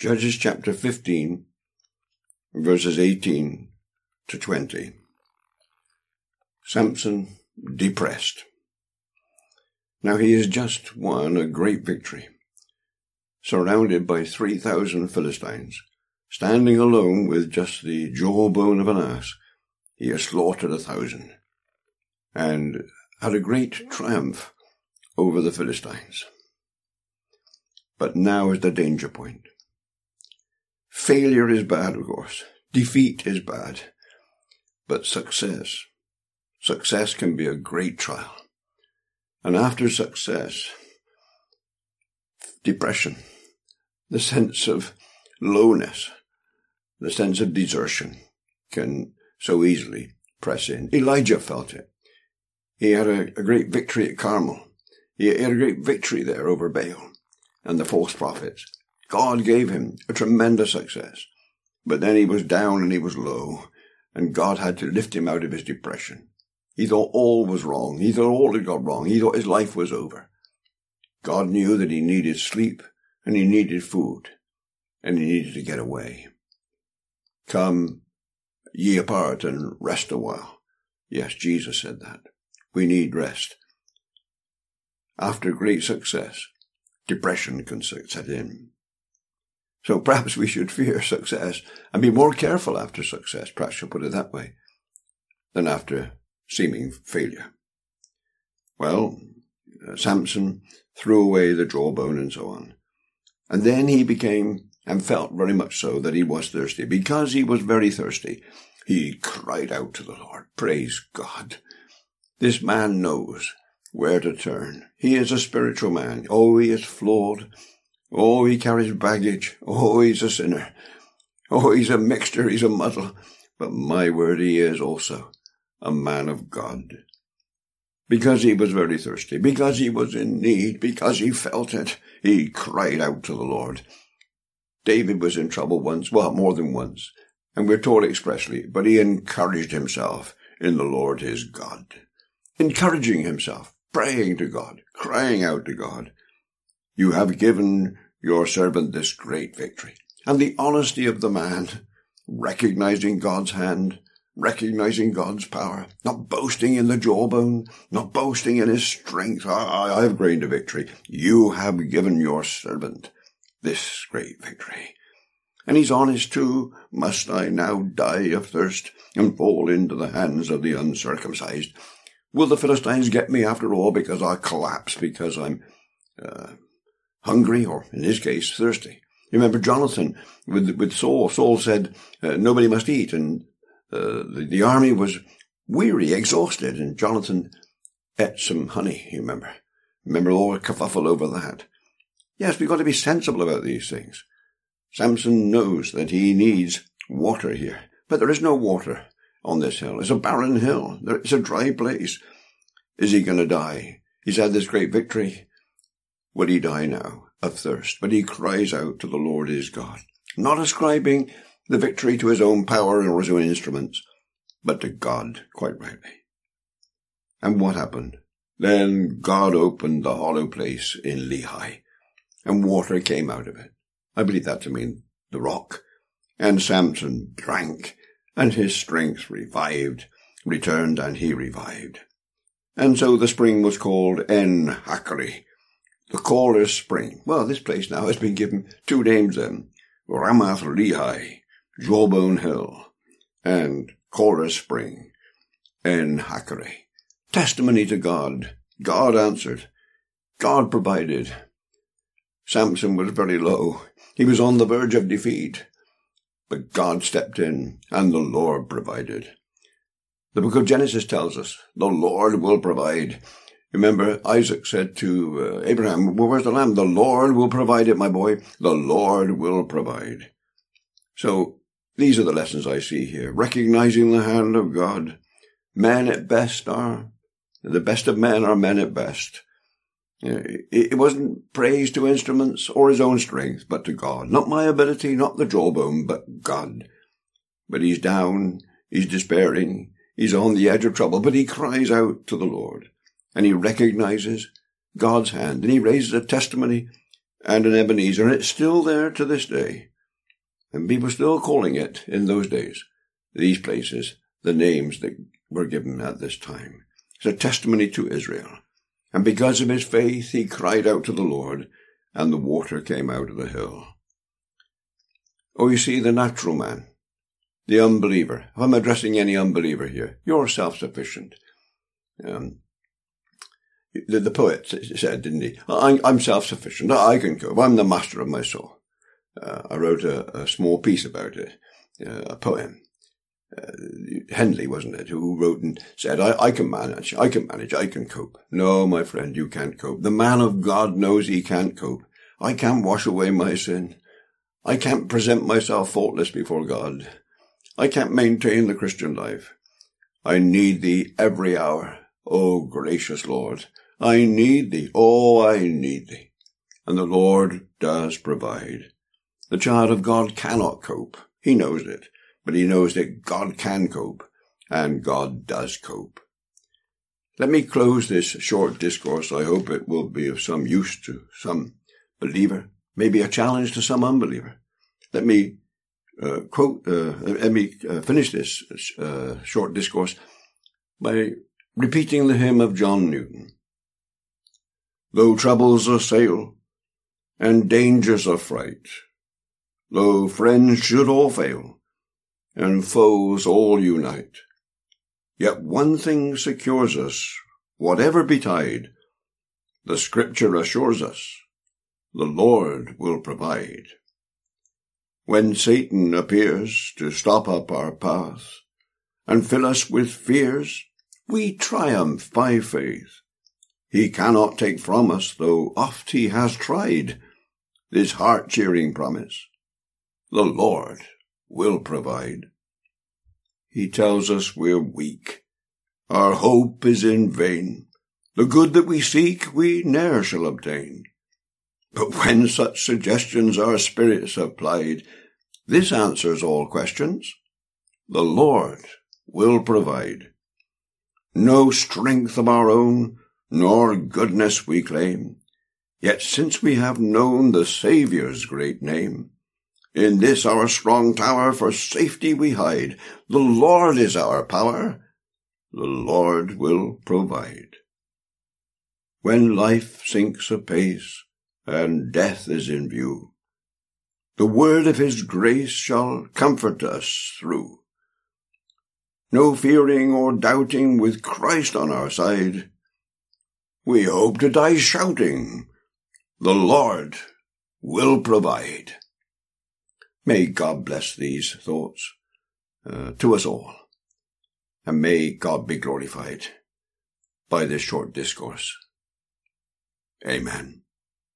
Judges chapter 15, verses 18 to 20. Samson depressed. Now he has just won a great victory, surrounded by 3,000 Philistines, standing alone with just the jawbone of an ass. He has slaughtered 1,000 and had a great triumph over the Philistines. But now is the danger point. Failure is bad, of course. Defeat is bad. But success can be a great trial. And after success, depression, the sense of lowness, the sense of desertion can so easily press in. Elijah felt it. He had a great victory at Carmel. He had a great victory there over Baal and the false prophets. God gave him a tremendous success. But then he was down and he was low, and God had to lift him out of his depression. He thought all was wrong. He thought all had gone wrong. He thought his life was over. God knew that he needed sleep, and he needed food, and he needed to get away. Come ye apart and rest a while. Yes, Jesus said that. We need rest. After great success, depression can set in. So perhaps we should fear success and be more careful after success, perhaps you'll put it that way, than after seeming failure. Well, Samson threw away the jawbone and so on. And then he became, and felt very much so, that he was thirsty. Because he was very thirsty, he cried out to the Lord. Praise God. This man knows where to turn. He is a spiritual man. Oh, he is flawed. Oh, he carries baggage. Oh, he's a sinner. Oh, he's a mixture. He's a muddle. But my word, he is also a man of God. Because he was very thirsty, because he was in need, because he felt it, he cried out to the Lord. David was in trouble once, well, more than once, and we're told expressly, but he encouraged himself in the Lord his God. Encouraging himself, praying to God, crying out to God. You have given your servant this great victory. And the honesty of the man, recognizing God's hand, recognizing God's power, not boasting in the jawbone, not boasting in his strength. I have gained a victory. You have given your servant this great victory. And he's honest too. Must I now die of thirst and fall into the hands of the uncircumcised? Will the Philistines get me after all because I collapse because I'm hungry, or in his case, thirsty? You remember Jonathan with Saul. Saul said, nobody must eat, and the army was weary, exhausted, and Jonathan ate some honey, you remember. Remember all the kerfuffle over that. Yes, we've got to be sensible about these things. Samson knows that he needs water here, but there is no water on this hill. It's a barren hill. It's a dry place. Is he going to die? He's had this great victory. Will he die now of thirst? But he cries out to the Lord his God, not ascribing the victory to his own power or his own instruments, but to God, quite rightly. And what happened? Then God opened the hollow place in Lehi, and water came out of it. I believe that to mean the rock. And Samson drank, and his strength returned, and he revived. And so the spring was called En-Hakkore, the caller's spring. Well, this place now has been given two names then, Ramath Lehi, Jawbone Hill, and Caller's Spring, En-Hakkore. Testimony to God. God answered. God provided. Samson was very low. He was on the verge of defeat. But God stepped in, and the Lord provided. The book of Genesis tells us, the Lord will provide. Remember, Isaac said to Abraham, well, where's the lamb? The Lord will provide it, my boy. The Lord will provide. So, these are the lessons I see here. Recognizing the hand of God. Men at best the best of men are men at best. It wasn't praise to instruments or his own strength, but to God. Not my ability, not the jawbone, but God. But he's down, he's despairing, he's on the edge of trouble, but he cries out to the Lord. And he recognizes God's hand, and he raises a testimony and an Ebenezer, and it's still there to this day. And people still calling it, in those days, these places, the names that were given at this time. It's a testimony to Israel. And because of his faith, he cried out to the Lord, and the water came out of the hill. Oh, you see, the natural man, the unbeliever. If I'm addressing any unbeliever here, you're self-sufficient. The poet said, didn't he? I'm self-sufficient. I can cope. I'm the master of my soul. I wrote a small piece about it, a poem. Henley, wasn't it, who wrote and said, I can manage, I can cope. No, my friend, you can't cope. The man of God knows he can't cope. I can't wash away my sin. I can't present myself faultless before God. I can't maintain the Christian life. I need thee every hour. O gracious Lord, I need thee. Oh, I need thee. And the Lord does provide. The child of God cannot cope. He knows it. But he knows that God can cope, and God does cope. Let me close this short discourse. I hope it will be of some use to some believer, maybe a challenge to some unbeliever. Let me finish this short discourse by repeating the hymn of John Newton. Though troubles assail, and dangers affright, though friends should all fail, and foes all unite, yet one thing secures us, whatever betide. The Scripture assures us, the Lord will provide. When Satan appears to stop up our path, and fill us with fears, we triumph by faith. He cannot take from us, though oft he has tried, this heart-cheering promise, the Lord will provide. He tells us we're weak, our hope is in vain, the good that we seek we ne'er shall obtain. But when such suggestions our spirits have plied, this answers all questions, the Lord will provide. No strength of our own, nor goodness we claim, yet since we have known the Saviour's great name, in this our strong tower for safety we hide. The Lord is our power, the Lord will provide. When life sinks apace, and death is in view, the word of his grace shall comfort us through. No fearing or doubting, with Christ on our side, we hope to die shouting, the Lord will provide. May God bless these thoughts to us all, and may God be glorified by this short discourse. Amen.